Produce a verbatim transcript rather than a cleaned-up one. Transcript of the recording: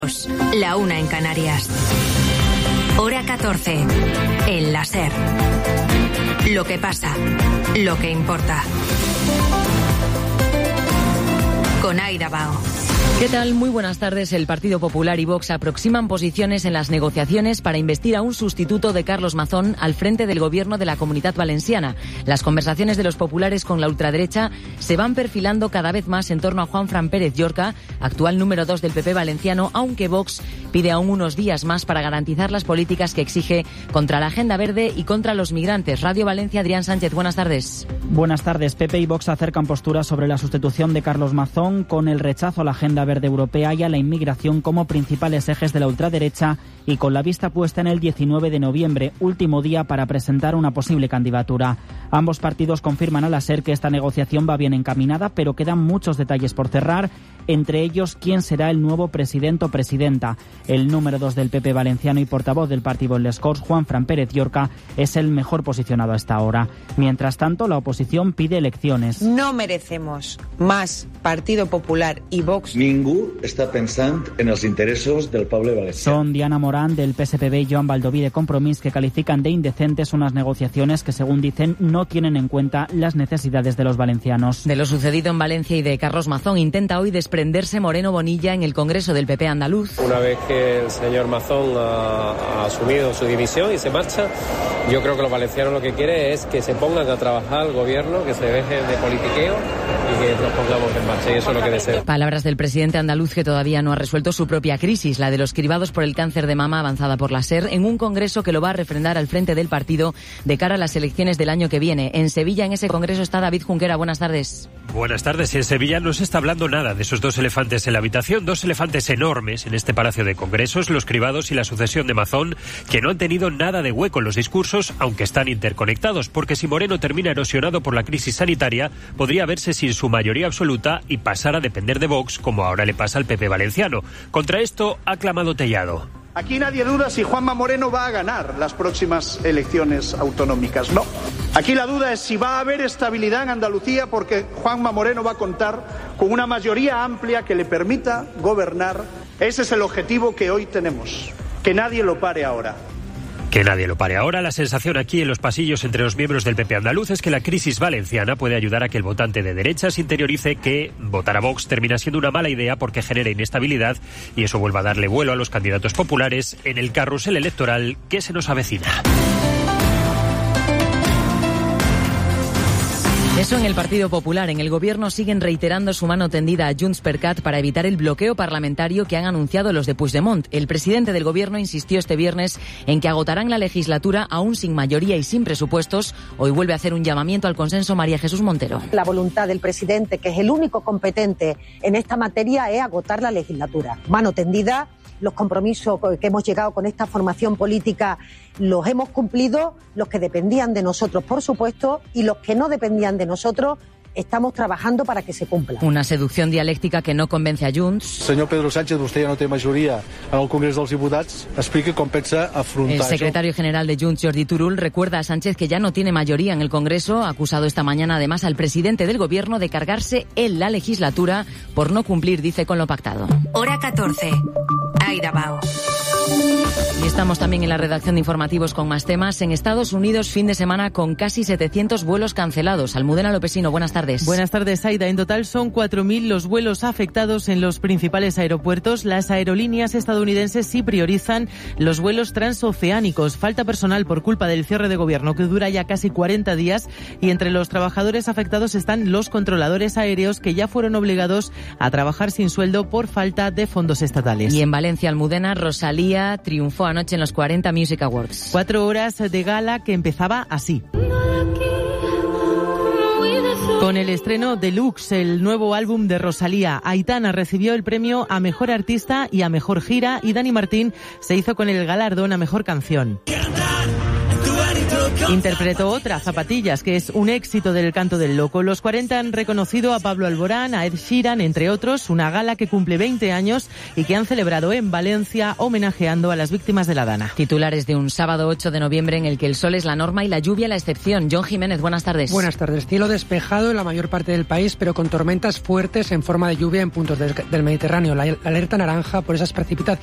La una en Canarias. Hora catorce. En la SER. Lo que pasa, lo que importa. Con Aida Bao. ¿Qué tal? Muy buenas tardes. El Partido Popular y Vox aproximan posiciones en las negociaciones para investir a un sustituto de Carlos Mazón al frente del gobierno de la Comunidad Valenciana. Las conversaciones de los populares con la ultraderecha se van perfilando cada vez más en torno a Juanfran Pérez Llorca, actual número dos del P P valenciano, aunque Vox pide aún unos días más para garantizar las políticas que exige contra la Agenda Verde y contra los migrantes. Radio Valencia, Adrián Sánchez, buenas tardes. Buenas tardes. P P y Vox acercan posturas sobre la sustitución de Carlos Mazón, con el rechazo a la Agenda Verde Europea y a la inmigración como principales ejes de la ultraderecha, y con la vista puesta en el diecinueve de noviembre, último día para presentar una posible candidatura. Ambos partidos confirman a la SER que esta negociación va bien encaminada, pero quedan muchos detalles por cerrar, entre ellos quién será el nuevo presidente o presidenta. El número dos del P P valenciano y portavoz del partido en Les Corts, Juanfran Pérez Llorca, es el mejor posicionado hasta ahora. Mientras tanto, la oposición pide elecciones. No merecemos más Partido Popular y Vox. Ningú està pensant en els interessos del poble valencià. Son Diana Morán del P S P B y Joan Baldoví de Compromís, que califican de indecentes unas negociaciones que, según dicen, no tienen en cuenta las necesidades de los valencianos. De lo sucedido en Valencia y de Carlos Mazón intenta hoy desprenderse Moreno Bonilla en el Congreso del P P andaluz. Una vez que el señor Mazón ha, ha asumido su dimisión y se marcha, yo creo que los valencianos lo que quieren es que se pongan a trabajar el gobierno, que se dejen de politiqueo y que nos pongamos en marcha, y eso es lo que deseo. Palabras del presidente andaluz, que todavía no ha resuelto su propia crisis, la de los cribados por el cáncer de mama, avanzada por la SER, en un congreso que lo va a refrendar al frente del partido de cara a las elecciones del año que viene. En Sevilla, en ese congreso, está David Junquera. Buenas tardes. Buenas tardes. En Sevilla no se está hablando nada de esos dos elefantes en la habitación, dos elefantes enormes en este palacio de congresos, los cribados y la sucesión de Mazón, que no han tenido nada de hueco en los discursos, aunque están interconectados, porque si Moreno termina erosionado por la crisis sanitaria, podría verse sin su mayoría absoluta y pasar a depender de Vox, como ahora le pasa al P P valenciano. Contra esto ha clamado Tellado. Aquí nadie duda si Juanma Moreno va a ganar las próximas elecciones autonómicas. No. Aquí la duda es si va a haber estabilidad en Andalucía, porque Juanma Moreno va a contar con una mayoría amplia que le permita gobernar. Ese es el objetivo que hoy tenemos. Que nadie lo pare ahora. Que nadie lo pare ahora. La sensación aquí en los pasillos entre los miembros del P P andaluz es que la crisis valenciana puede ayudar a que el votante de derechas interiorice que votar a Vox termina siendo una mala idea porque genera inestabilidad, y eso vuelva a darle vuelo a los candidatos populares en el carrusel electoral que se nos avecina. Eso en el Partido Popular. En el Gobierno siguen reiterando su mano tendida a JxCat para evitar el bloqueo parlamentario que han anunciado los de Puigdemont. El presidente del Gobierno insistió este viernes en que agotarán la legislatura aún sin mayoría y sin presupuestos. Hoy vuelve a hacer un llamamiento al consenso María Jesús Montero. La voluntad del presidente, que es el único competente en esta materia, es agotar la legislatura. Mano tendida. Los compromisos que hemos llegado con esta formación política los hemos cumplido, los que dependían de nosotros, por supuesto, y los que no dependían de nosotros, estamos trabajando para que se cumpla. Una seducción dialéctica que no convence a Junts. Senyor Pedro Sánchez, vostè ja no té majoria en el Congrés dels Diputats. Explique com pensa afrontar El secretario general de Junts, Jordi Turull, recuerda a Sánchez que ya no tiene mayoría en el Congreso. Ha acusado esta mañana además al presidente del Gobierno de cargarse él la legislatura por no cumplir, dice, con lo pactado. Hora catorce. Aida Bao. Y estamos también en la redacción de informativos con más temas. En Estados Unidos, fin de semana con casi setecientos vuelos cancelados. Almudena Lopesino, buenas tardes. Buenas tardes, Aida. En total son cuatro mil los vuelos afectados en los principales aeropuertos. Las aerolíneas estadounidenses sí priorizan los vuelos transoceánicos. Falta personal por culpa del cierre de gobierno, que dura ya casi cuarenta días, y entre los trabajadores afectados están los controladores aéreos, que ya fueron obligados a trabajar sin sueldo por falta de fondos estatales. Y en Valencia, Almudena, Rosalía triunfó anoche en los cuarenta Music Awards. Cuatro horas de gala que empezaba así. Con el estreno Deluxe, el nuevo álbum de Rosalía. Aitana recibió el premio a Mejor Artista y a Mejor Gira, y Dani Martín se hizo con el galardón a Mejor Canción. Interpretó otra, Zapatillas, que es un éxito del Canto del Loco. Los cuarenta han reconocido a Pablo Alborán, a Ed Sheeran, entre otros, una gala que cumple veinte años y que han celebrado en Valencia homenajeando a las víctimas de la Dana. Titulares de un sábado ocho de noviembre en el que el sol es la norma y la lluvia la excepción. John Jiménez, buenas tardes. Buenas tardes. Cielo despejado en la mayor parte del país, pero con tormentas fuertes en forma de lluvia en puntos del Mediterráneo. La alerta naranja por esas precipitaciones